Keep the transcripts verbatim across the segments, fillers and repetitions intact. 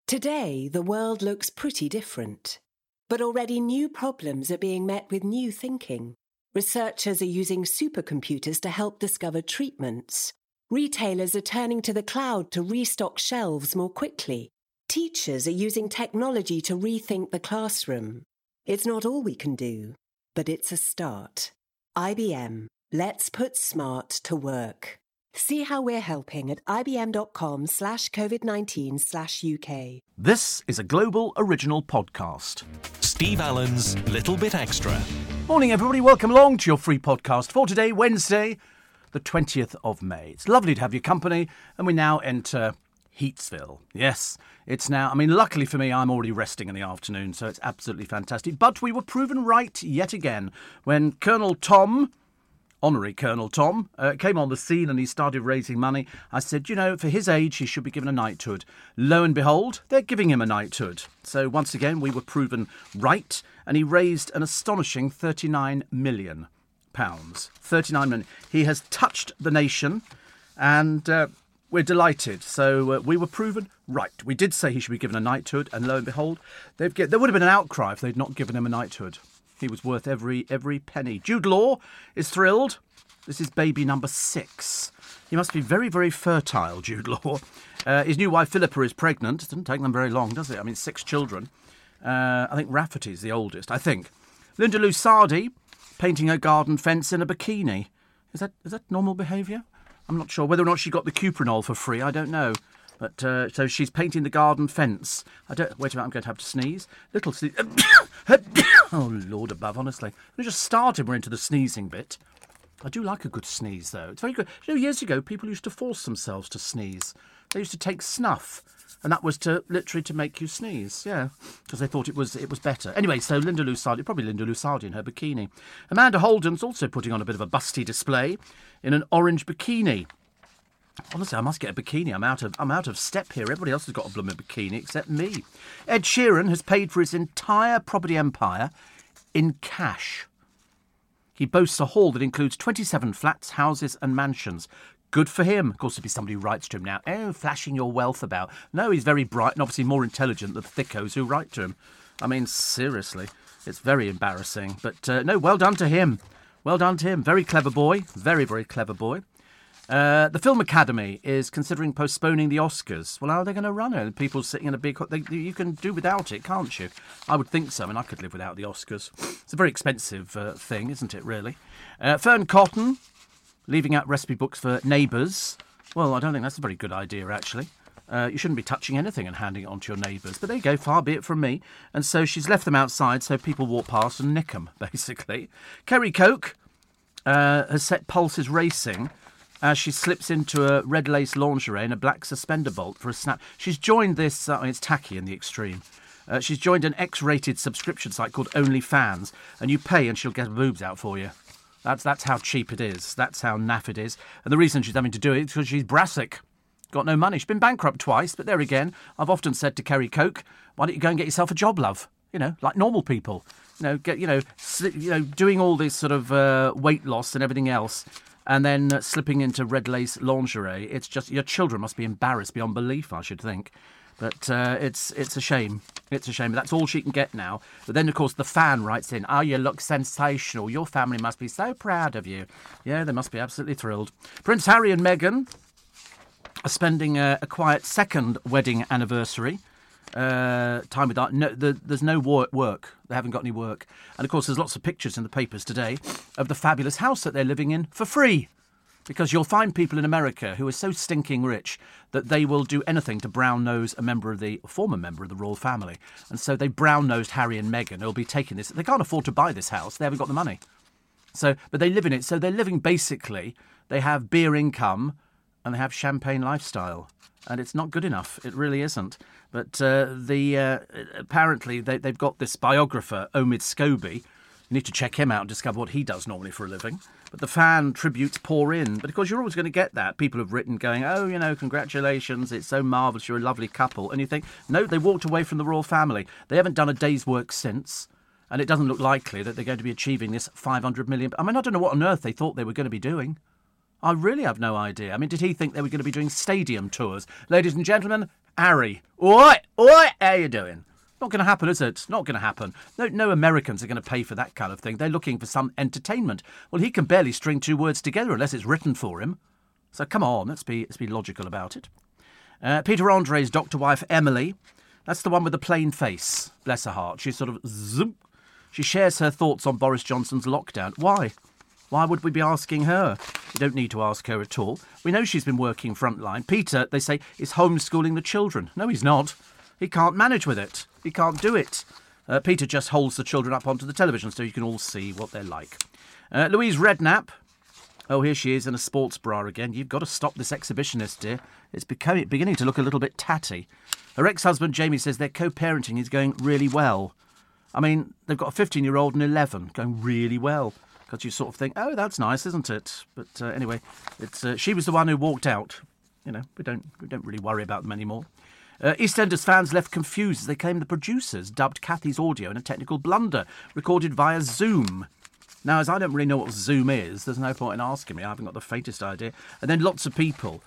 Today, the world looks pretty different. But already new problems are being met with new thinking. Researchers are using supercomputers to help discover treatments. Retailers are turning to the cloud to restock shelves more quickly. Teachers are using technology to rethink the classroom. It's not all we can do, but it's a start. I B M. Let's put smart to work. See how we're helping at ibm.com slash COVID-19 slash UK. This is a Global Original Podcast. Steve Allen's Little Bit Extra. Morning, everybody. Welcome along to your free podcast for today, Wednesday, the twentieth of May. It's lovely to have your company, and we now enter Heatsville. Yes, it's now, I mean, luckily for me, I'm already resting in the afternoon, so it's absolutely fantastic. But we were proven right yet again when Colonel Tom... Honorary Colonel Tom, uh, came on the scene and he started raising money. I said, you know, for his age, he should be given a knighthood. Lo and behold, they're giving him a knighthood. So once again, we were proven right, and he raised an astonishing thirty-nine million pounds. thirty-nine million. He has touched the nation, and uh, we're delighted. So uh, we were proven right. We did say he should be given a knighthood, and lo and behold, they've get, there would have been an outcry if they'd not given him a knighthood. He was worth every every penny. Jude Law is thrilled. This is baby number six. He must be very, very fertile, Jude Law. Uh, his new wife, Philippa, is pregnant. It doesn't take them very long, does it? I mean, six children. Uh, I think Rafferty's the oldest, I think. Linda Lusardi, painting her garden fence in a bikini. Is that is that normal behaviour? I'm not sure. Whether or not she got the Cuprinol for free, I don't know. But, uh, so she's painting the garden fence. I don't... Wait a minute, I'm going to have to sneeze. Little sneeze... Oh, Lord above, honestly. We just started, we're into the sneezing bit. I do like a good sneeze, though. It's very good. You know, years ago, people used to force themselves to sneeze. They used to take snuff, and that was to literally to make you sneeze, yeah, because they thought it was it was better. Anyway, so Linda Lusardi, probably Linda Lusardi in her bikini. Amanda Holden's also putting on a bit of a busty display in an orange bikini. Honestly, I must get a bikini. I'm out of I'm out of step here. Everybody else has got a blooming bikini except me. Ed Sheeran has paid for his entire property empire in cash. He boasts a haul that includes twenty-seven flats, houses and mansions. Good for him. Of course, there'll be somebody who writes to him now, oh, flashing your wealth about. No, he's very bright and obviously more intelligent than the thickos who write to him. I mean, seriously, it's very embarrassing. But uh, no, well done to him. Well done to him. Very clever boy. Very, very clever boy. Uh, the Film Academy is considering postponing the Oscars. Well, how are they going to run it? People sitting in a big... They, you can do without it, can't you? I would think so. I mean, I could live without the Oscars. It's a very expensive uh, thing, isn't it, really? Uh, Fern Cotton, leaving out recipe books for neighbours. Well, I don't think that's a very good idea, actually. Uh, you shouldn't be touching anything and handing it on to your neighbours. But there you go, far be it from me. And so she's left them outside so people walk past and nick them, basically. Kerry Coke uh, has set pulses racing as she slips into a red lace lingerie and a black suspender bolt for a snap. She's joined this, uh, it's tacky in the extreme. Uh, she's joined an X-rated subscription site called OnlyFans, and you pay and she'll get her boobs out for you. That's that's how cheap it is. That's how naff it is. And the reason she's having to do it is because she's brassic. Got no money. She's been bankrupt twice, but there again, I've often said to Kerry Coke, why don't you go and get yourself a job, love? You know, like normal people. You know, get you know, sli- you know, doing all this sort of uh, weight loss and everything else. And then uh, slipping into red lace lingerie. It's just, your children must be embarrassed beyond belief, I should think. But uh, it's it's a shame. It's a shame. But that's all she can get now. But then, of course, the fan writes in, oh, you look sensational. Your family must be so proud of you. Yeah, they must be absolutely thrilled. Prince Harry and Meghan are spending a, a quiet second wedding anniversary. Uh, time without no, the, there's no work, work. They haven't got any work. And of course, there's lots of pictures in the papers today of the fabulous house that they're living in for free. Because you'll find people in America who are so stinking rich that they will do anything to brown-nose a member of the, a former member of the royal family. And so they brown-nosed Harry and Meghan. They'll be taking this. They can't afford to buy this house. They haven't got the money. So, but they live in it. So they're living basically, they have beer income and they have champagne lifestyle. And it's not good enough. It really isn't. But uh, the uh, apparently they, they've got this biographer, Omid Scobie. You need to check him out and discover what he does normally for a living. But the fan tributes pour in. But of course, you're always going to get that. People have written going, oh, you know, congratulations, it's so marvellous, you're a lovely couple. And you think, no, they walked away from the royal family. They haven't done a day's work since. And it doesn't look likely that they're going to be achieving this five hundred million. I mean, I don't know what on earth they thought they were going to be doing. I really have no idea. I mean, did he think they were going to be doing stadium tours? Ladies and gentlemen, Harry. Oi, oi, how you doing? Not going to happen, is it? Not going to happen. No, no Americans are going to pay for that kind of thing. They're looking for some entertainment. Well, he can barely string two words together unless it's written for him. So come on, let's be let's be logical about it. Uh, Peter Andre's doctor wife Emily. That's the one with the plain face. Bless her heart. She's sort of zoom. She shares her thoughts on Boris Johnson's lockdown. Why? Why would we be asking her? We don't need to ask her at all. We know she's been working frontline. Peter, they say, is homeschooling the children. No, he's not. He can't manage with it. He can't do it. Uh, Peter just holds the children up onto the television so you can all see what they're like. Uh, Louise Redknapp. Oh, here she is in a sports bra again. You've got to stop this exhibitionist, dear. It's becoming, beginning to look a little bit tatty. Her ex-husband, Jamie, says their co-parenting is going really well. I mean, they've got a fifteen-year-old and eleven, going really well. Because you sort of think, oh, that's nice, isn't it? But uh, anyway, it's uh, she was the one who walked out. You know, we don't we don't really worry about them anymore. Uh, EastEnders fans left confused as they claim the producers dubbed Kathy's audio in a technical blunder, recorded via Zoom. Now, as I don't really know what Zoom is, there's no point in asking me. I haven't got the faintest idea. And then lots of people,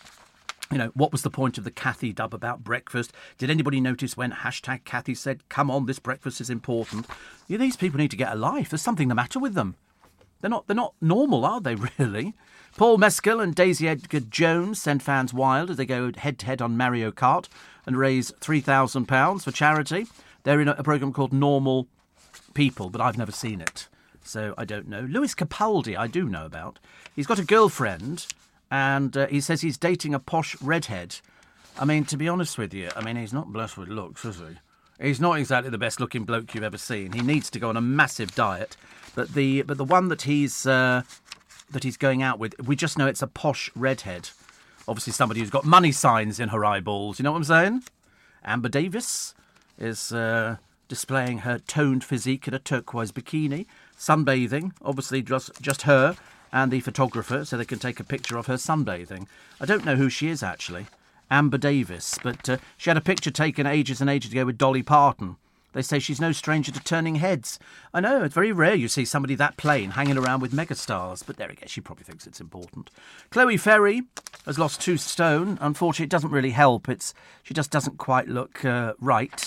you know, what was the point of the Kathy dub about breakfast? Did anybody notice when hashtag Kathy said, come on, this breakfast is important? Yeah, these people need to get a life. There's something the matter with them. They're not they're not normal, are they, really? Paul Mescal and Daisy Edgar Jones send fans wild as they go head-to-head on Mario Kart and raise three thousand pounds for charity. They're in a, a programme called Normal People, but I've never seen it, so I don't know. Lewis Capaldi, I do know about. He's got a girlfriend, and uh, he says he's dating a posh redhead. I mean, to be honest with you, I mean, he's not blessed with looks, is he? He's not exactly the best-looking bloke you've ever seen. He needs to go on a massive diet. But the but the one that he's uh, that he's going out with, we just know it's a posh redhead. Obviously, somebody who's got money signs in her eyeballs. You know what I'm saying? Amber Davis is uh, displaying her toned physique in a turquoise bikini, sunbathing. Obviously, just just her and the photographer, so they can take a picture of her sunbathing. I don't know who she is actually, Amber Davis, but uh, she had a picture taken ages and ages ago with Dolly Parton. They say she's no stranger to turning heads. I know, it's very rare you see somebody that plain hanging around with megastars, but there again, she probably thinks it's important. Chloe Ferry has lost two stone. Unfortunately, it doesn't really help. It's She just doesn't quite look uh, right.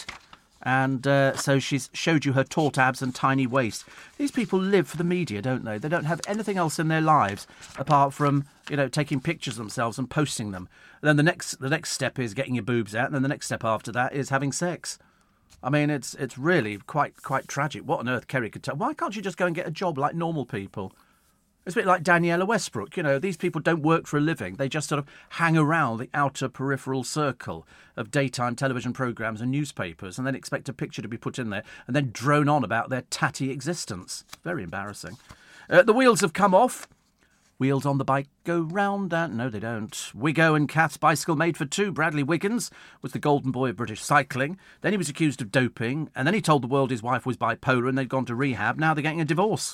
And uh, so she's showed you her taut abs and tiny waist. These people live for the media, don't they? They don't have anything else in their lives apart from, you know, taking pictures of themselves and posting them. And then the next, the next step is getting your boobs out, and then the next step after that is having sex. I mean, it's it's really quite quite tragic. What on earth Kerry could tell? Why can't you just go and get a job like normal people? It's a bit like Daniela Westbrook. You know, these people don't work for a living. They just sort of hang around the outer peripheral circle of daytime television programmes and newspapers and then expect a picture to be put in there and then drone on about their tatty existence. Very embarrassing. Uh, the wheels have come off. Wheels on the bike go round and... No, they don't. Wiggo and Kath's bicycle made for two. Bradley Wiggins was the golden boy of British cycling. Then he was accused of doping. And then he told the world his wife was bipolar and they'd gone to rehab. Now they're getting a divorce.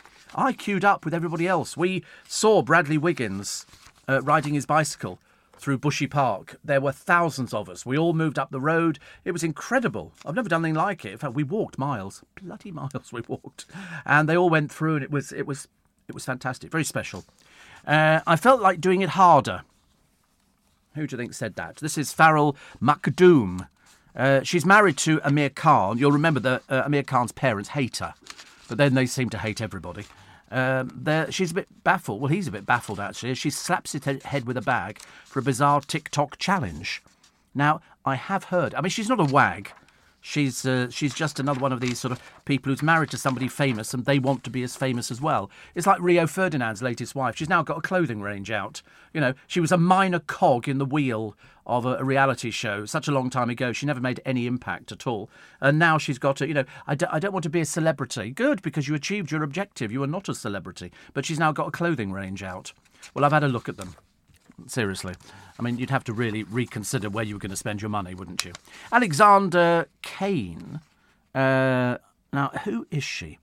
I queued up with everybody else. We saw Bradley Wiggins uh, riding his bicycle through Bushy Park. There were thousands of us. We all moved up the road. It was incredible. I've never done anything like it. In fact, we walked miles. Bloody miles we walked. And they all went through and it was... It was It was fantastic, very special. Uh, I felt like doing it harder. Who do you think said that? This is Farrell Macdoom. Uh, she's married to Amir Khan. You'll remember that uh, Amir Khan's parents hate her, but then they seem to hate everybody. Um, she's a bit baffled. Well, he's a bit baffled, actually. She slaps his head with a bag for a bizarre TikTok challenge. Now, I have heard... I mean, she's not a wag. She's uh, she's just another one of these sort of people who's married to somebody famous and they want to be as famous as well. It's like Rio Ferdinand's latest wife. She's now got a clothing range out. You know, she was a minor cog in the wheel of a, a reality show such a long time ago. She never made any impact at all. And now she's got to, you know, I, d- I don't want to be a celebrity. Good, because you achieved your objective. You are not a celebrity. But she's now got a clothing range out. Well, I've had a look at them. Seriously. I mean, you'd have to really reconsider where you were going to spend your money, wouldn't you? Alexander Kane. Uh, now, who is she?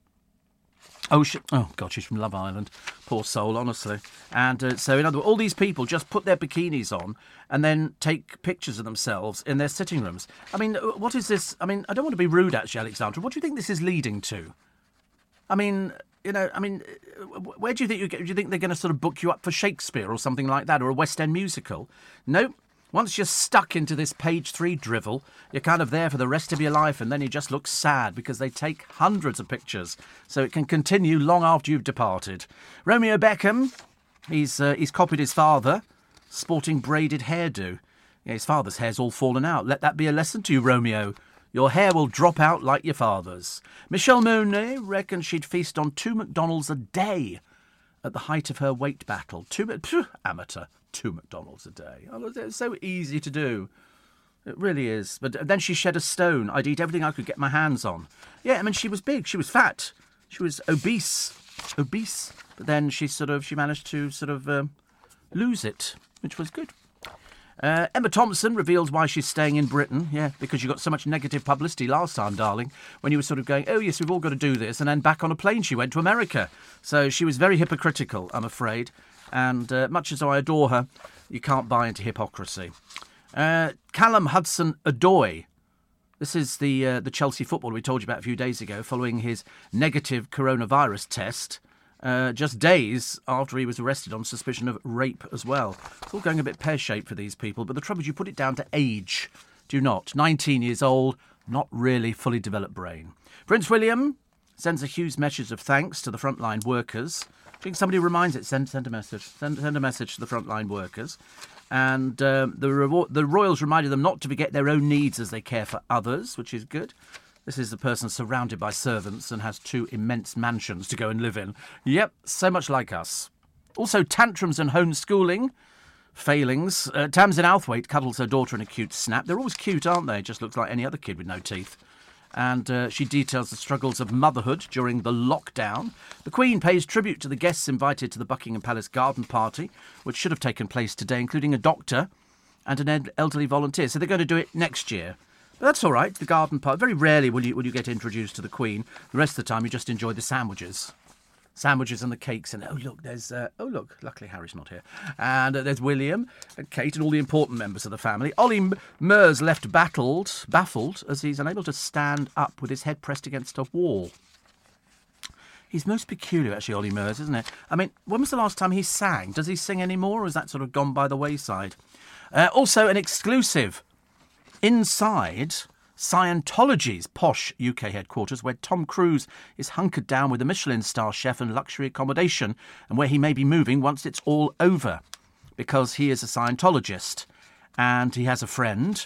Oh, she, oh, God, she's from Love Island. Poor soul, honestly. And uh, so, in other words, all these people just put their bikinis on and then take pictures of themselves in their sitting rooms. I mean, what is this? I mean, I don't want to be rude, actually, Alexander. What do you think this is leading to? I mean... You know, I mean, where do you think you get, do you think they're going to sort of book you up for Shakespeare or something like that, or a West End musical? No, Once you're stuck into this page three drivel, you're kind of there for the rest of your life, and then you just look sad because they take hundreds of pictures, so it can continue long after you've departed. Romeo Beckham, he's uh, he's copied his father, sporting braided hairdo. Yeah, his father's hair's all fallen out. Let that be a lesson to you, Romeo. Your hair will drop out like your father's. Michelle Monet reckoned she'd feast on two McDonald's a day at the height of her weight battle. Two, phew, amateur. Two McDonald's a day. Oh, it's so easy to do. It really is. But then she shed a stone. I'd eat everything I could get my hands on. Yeah, I mean, she was big. She was fat. She was obese. Obese. But then she sort of, she managed to sort of um, lose it, which was good. Uh, Emma Thompson reveals why she's staying in Britain. Yeah, because you got so much negative publicity last time, darling, when you were sort of going, oh, yes, we've all got to do this. And then back on a plane she went to America. So she was very hypocritical, I'm afraid. And uh, much as I adore her, you can't buy into hypocrisy. Uh, Callum Hudson-Odoi. This is the uh, the Chelsea footballer we told you about a few days ago, following his negative coronavirus test, uh, just days after he was arrested on suspicion of rape as well. It's all going a bit pear-shaped for these people, but the trouble is you put it down to age, do you not? nineteen years old, not really fully developed brain. Prince William sends a huge message of thanks to the frontline workers. I think somebody reminds it, send, send a message. Send, send a message to the frontline workers. And um, the, reward, the royals reminded them not to forget their own needs as they care for others, which is good. This is the person surrounded by servants and has two immense mansions to go and live in. Yep, so much like us. Also, tantrums and homeschooling failings. Uh, Tamsin Outhwaite cuddles her daughter in a cute snap. They're always cute, aren't they? Just looks like any other kid with no teeth. And uh, she details the struggles of motherhood during the lockdown. The Queen pays tribute to the guests invited to the Buckingham Palace garden party, which should have taken place today, including a doctor and an ed- elderly volunteer. So they're going to do it next year. But that's all right, the garden party. Very rarely will you, will you get introduced to the Queen. The rest of the time you just enjoy the sandwiches. Sandwiches and the cakes, and oh look, there's uh, oh look, luckily Harry's not here, and uh, there's William and Kate and all the important members of the family. Ollie Murs left battled, baffled as he's unable to stand up with his head pressed against a wall. He's most peculiar, actually, Ollie Murs, isn't it? I mean, when was the last time he sang? Does he sing anymore, or has that sort of gone by the wayside? Uh, also, an exclusive inside Scientology's posh U K headquarters, where Tom Cruise is hunkered down with a Michelin star chef and luxury accommodation, and where he may be moving once it's all over, because he is a Scientologist and he has a friend,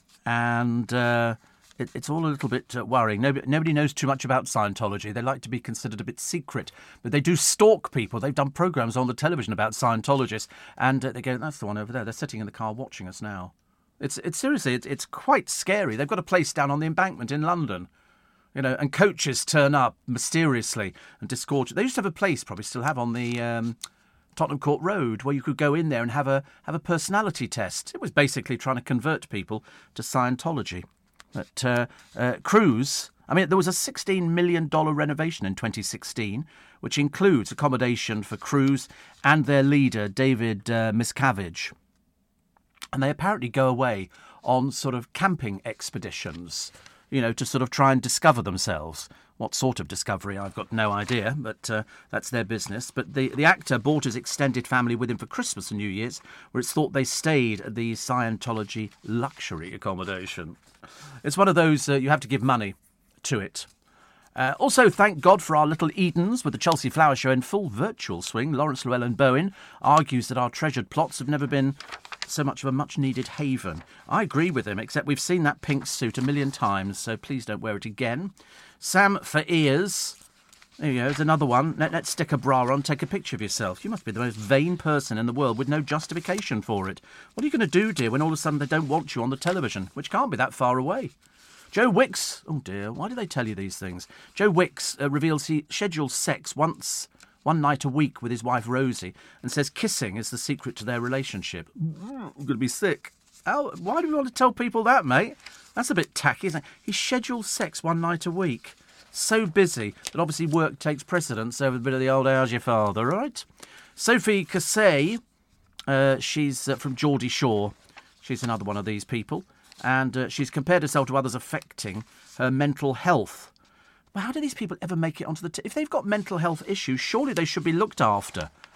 and uh, it, it's all a little bit uh, worrying. Nobody, nobody knows too much about Scientology. They like to be considered a bit secret, but they do stalk people. They've done programmes on the television about Scientologists, and uh, they go, that's the one over there. They're sitting in the car watching us now. It's it's seriously, it's, it's quite scary. They've got a place down on the Embankment in London, you know, and coaches turn up mysteriously and disgorge. They used to have a place, probably still have, on the um, Tottenham Court Road, where you could go in there and have a have a personality test. It was basically trying to convert people to Scientology. But uh, uh, Cruise, I mean, there was a sixteen million dollars renovation in twenty sixteen, which includes accommodation for Cruise and their leader, David uh, Miscavige. And they apparently go away on sort of camping expeditions, you know, to sort of try and discover themselves. What sort of discovery, I've got no idea, but uh, that's their business. But the, the actor brought his extended family with him for Christmas and New Year's, where it's thought they stayed at the Scientology luxury accommodation. It's one of those, uh, you have to give money to it. Uh, also, thank God for our little Edens with the Chelsea Flower Show in full virtual swing. Lawrence Llewellyn-Bowen argues that our treasured plots have never been so much of a much-needed haven. I agree with him, except we've seen that pink suit a million times, so please don't wear it again. Sam for ears. There you go, there's another one. Let, let's stick a bra on, take a picture of yourself. You must be the most vain person in the world with no justification for it. What are you going to do, dear, when all of a sudden they don't want you on the television, which can't be that far away? Joe Wicks, oh dear, why do they tell you these things? Joe Wicks uh, reveals he schedules sex once, one night a week with his wife Rosie, and says kissing is the secret to their relationship. I'm going to be sick. How, why do we want to tell people that, mate? That's a bit tacky, isn't it? He schedules sex one night a week. So busy that obviously work takes precedence over a bit of the old how's your father, right? Sophie Cassay, uh, she's uh, from Geordie Shore. She's another one of these people. And uh, she's compared herself to others affecting her mental health. Well, how do these people ever make it onto the... T- if they've got mental health issues, surely they should be looked after.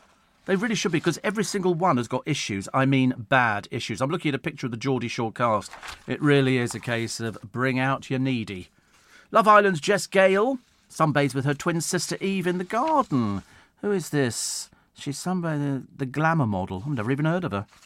They really should be, because every single one has got issues. I mean, bad issues. I'm looking at a picture of the Geordie Shore cast. It really is a case of bring out your needy. Love Island's Jess Gale sunbathes with her twin sister Eve in the garden. Who is this? She's somebody, the, the glamour model. I've never even heard of her.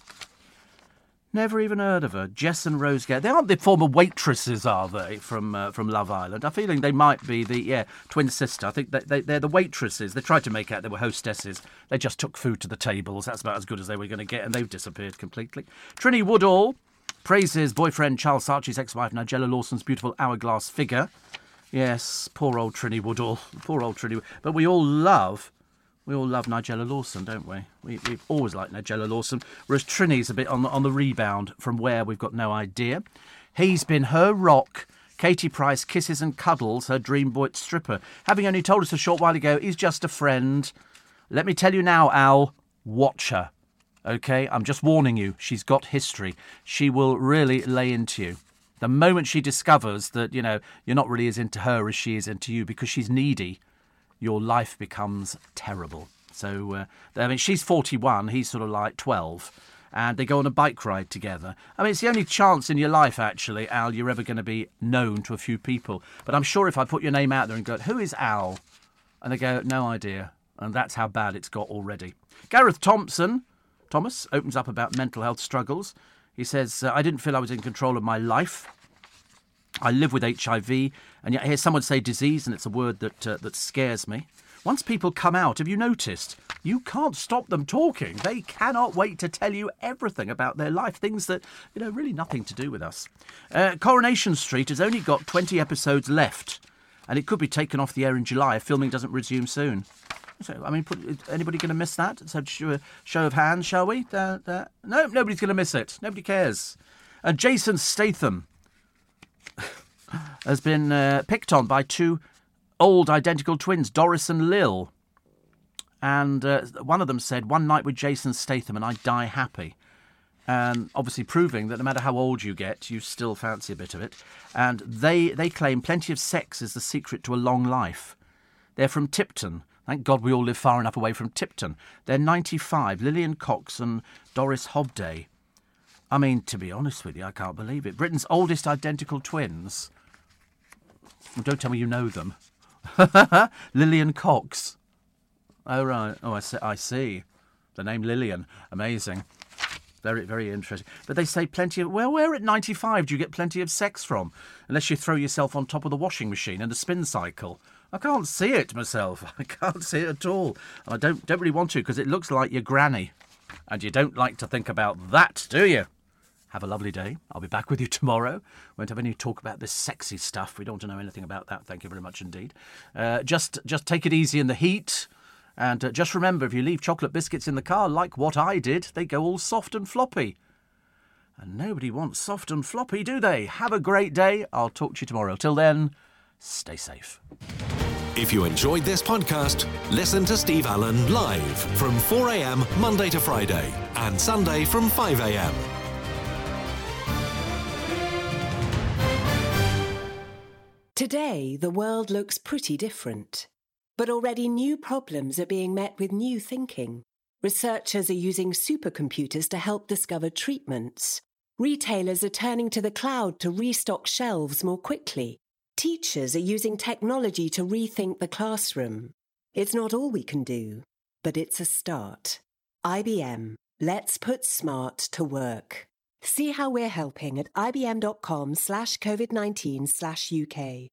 Never even heard of her. Jess and Rose Gale. They aren't the former waitresses, are they, from uh, from Love Island? I'm feeling they might be the, yeah, twin sister. I think they, they, they're the waitresses. They tried to make out they were hostesses. They just took food to the tables. That's about as good as they were going to get, and they've disappeared completely. Trinny Woodall praises boyfriend Charles Saatchi's ex-wife Nigella Lawson's beautiful hourglass figure. Yes, poor old Trinny Woodall. Poor old Trinny. But we all love... We all love Nigella Lawson, don't we? we? We've always liked Nigella Lawson, whereas Trinny's a bit on the, on the rebound from where we've got no idea. He's been her rock. Katie Price kisses and cuddles her dream boy stripper. Having only told us a short while ago, he's just a friend. Let me tell you now, Al, watch her. OK? I'm just warning you, she's got history. She will really lay into you. The moment she discovers that, you know, you're not really as into her as she is into you because she's needy, your life becomes terrible. So, uh, I mean, she's forty-one, he's sort of like twelve, and they go on a bike ride together. I mean, it's the only chance in your life, actually, Al, you're ever going to be known to a few people. But I'm sure if I put your name out there and go, who is Al? And they go, no idea. And that's how bad it's got already. Gareth Thompson, Thomas, opens up about mental health struggles. He says, uh, I didn't feel I was in control of my life. I live with H I V, and yet I hear someone say disease, and it's a word that uh, that scares me. Once people come out, have you noticed? You can't stop them talking. They cannot wait to tell you everything about their life, things that, you know, really nothing to do with us. Uh, Coronation Street has only got twenty episodes left, and it could be taken off the air in July if filming doesn't resume soon. So, I mean, put, anybody going to miss that? So, show, show of hands, shall we? Uh, uh, no, nobody's going to miss it. Nobody cares. And Jason Statham has been uh, picked on by two old identical twins, Doris and Lil. And uh, one of them said, one night with Jason Statham and I die happy. And obviously proving that no matter how old you get, you still fancy a bit of it. And they, they claim plenty of sex is the secret to a long life. They're from Tipton. Thank God we all live far enough away from Tipton. They're ninety-five, Lillian Cox and Doris Hobday. I mean, to be honest with you, I can't believe it. Britain's oldest identical twins. Don't tell me you know them. Lillian Cox. Oh, right. Oh, I see. I see. The name Lillian. Amazing. Very, very interesting. But they say plenty of... Well, where at ninety-five do you get plenty of sex from? Unless you throw yourself on top of the washing machine and the spin cycle. I can't see it myself. I can't see it at all. I don't, don't really want to because it looks like your granny. And you don't like to think about that, do you? Have a lovely day. I'll be back with you tomorrow. Won't have any talk about this sexy stuff. We don't want to know anything about that. Thank you very much indeed. Uh, just, just take it easy in the heat. And uh, just remember, if you leave chocolate biscuits in the car, like what I did, they go all soft and floppy. And nobody wants soft and floppy, do they? Have a great day. I'll talk to you tomorrow. Till then, stay safe. If you enjoyed this podcast, listen to Steve Allen live from four a.m. Monday to Friday and Sunday from five a.m. Today, the world looks pretty different. But already new problems are being met with new thinking. Researchers are using supercomputers to help discover treatments. Retailers are turning to the cloud to restock shelves more quickly. Teachers are using technology to rethink the classroom. It's not all we can do, but it's a start. I B M. Let's put smart to work. See how we're helping at ibm.com slash COVID-19 slash UK.